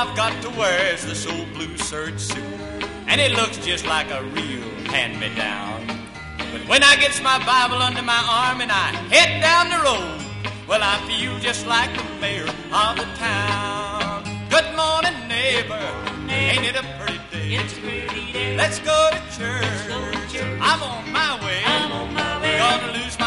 I've got to wear is this old blue serge suit, and it looks just like a real hand-me-down. But when I gets my Bible under my arm and I head down the road, well, I feel just like the mayor of the town. Good morning, neighbor. Ain't it a pretty day? It's a pretty day. Let's go to church. I'm on my way. I'm on my way. Gonna lose my